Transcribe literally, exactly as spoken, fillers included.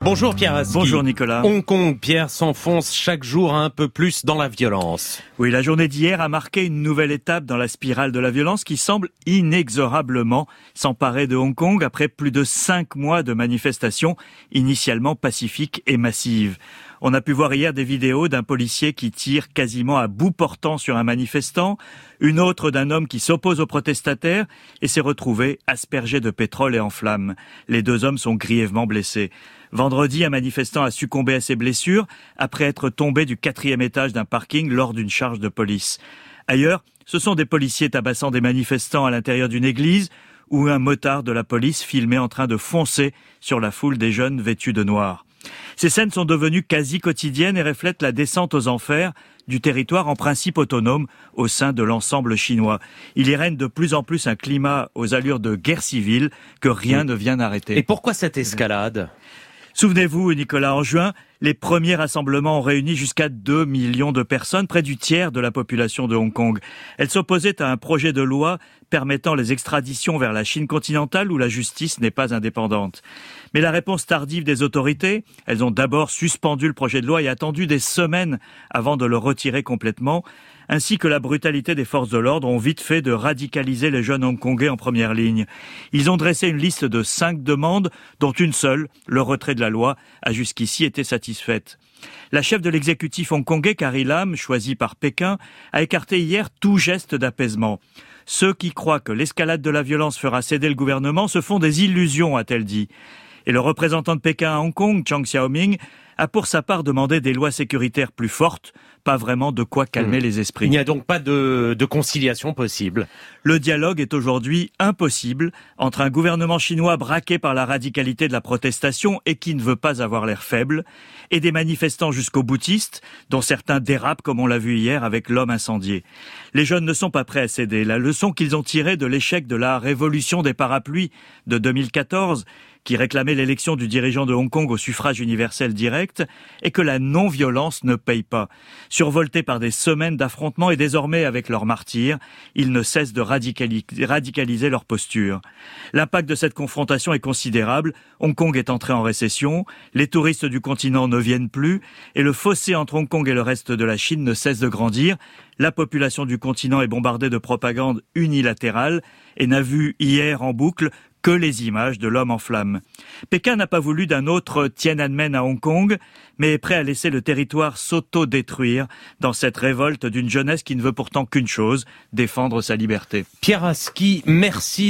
Bonjour Pierre Aski. Bonjour Nicolas. Hong Kong, Pierre, s'enfonce chaque jour un peu plus dans la violence. Oui, la journée d'hier a marqué une nouvelle étape dans la spirale de la violence qui semble inexorablement s'emparer de Hong Kong après plus de cinq mois de manifestations initialement pacifiques et massives. On a pu voir hier des vidéos d'un policier qui tire quasiment à bout portant sur un manifestant, une autre d'un homme qui s'oppose aux protestataires et s'est retrouvé aspergé de pétrole et en flammes. Les deux hommes sont grièvement blessés. Vendredi, un manifestant a succombé à ses blessures après être tombé du quatrième étage d'un parking lors d'une charge de police. Ailleurs, ce sont des policiers tabassant des manifestants à l'intérieur d'une église ou un motard de la police filmé en train de foncer sur la foule des jeunes vêtus de noir. Ces scènes sont devenues quasi quotidiennes et reflètent la descente aux enfers du territoire en principe autonome au sein de l'ensemble chinois. Il y règne de plus en plus un climat aux allures de guerre civile que rien ne vient arrêter. Et pourquoi cette escalade ? Souvenez-vous, Nicolas, en juin, les premiers rassemblements ont réuni jusqu'à deux millions de personnes, près du tiers de la population de Hong Kong. Elles s'opposaient à un projet de loi permettant les extraditions vers la Chine continentale où la justice n'est pas indépendante. Mais la réponse tardive des autorités, elles ont d'abord suspendu le projet de loi et attendu des semaines avant de le retirer complètement, ainsi que la brutalité des forces de l'ordre ont vite fait de radicaliser les jeunes hongkongais en première ligne. Ils ont dressé une liste de cinq demandes, dont une seule, le retrait de la loi, a jusqu'ici été satisfaite. La chef de l'exécutif hongkongais, Carrie Lam, choisie par Pékin, a écarté hier tout geste d'apaisement. Ceux qui croient que l'escalade de la violence fera céder le gouvernement se font des illusions, a-t-elle dit. Et le représentant de Pékin à Hong Kong, Chang Xiaoming, a pour sa part demandé des lois sécuritaires plus fortes, pas vraiment de quoi calmer mmh. les esprits. Il n'y a donc pas de, de conciliation possible. Le dialogue est aujourd'hui impossible entre un gouvernement chinois braqué par la radicalité de la protestation et qui ne veut pas avoir l'air faible, et des manifestants jusqu'au boutiste, dont certains dérapent comme on l'a vu hier avec l'homme incendié. Les jeunes ne sont pas prêts à céder. La leçon qu'ils ont tirée de l'échec de la révolution des parapluies de deux mille quatorze, qui réclamait l'élection du dirigeant de Hong Kong au suffrage universel direct, est que la non-violence ne paye pas. Survoltés par des semaines d'affrontements et désormais avec leurs martyrs, ils ne cessent de radicali- radicaliser leur posture. L'impact de cette confrontation est considérable. Hong Kong est entré en récession, les touristes du continent ne viennent plus, et le fossé entre Hong Kong et le reste de la Chine ne cesse de grandir. La population du continent est bombardée de propagande unilatérale et n'a vu hier en boucle que les images de l'homme en flammes. Pékin n'a pas voulu d'un autre Tiananmen à Hong Kong, mais est prêt à laisser le territoire s'auto-détruire dans cette révolte d'une jeunesse qui ne veut pourtant qu'une chose, défendre sa liberté. Pierre Aski, merci.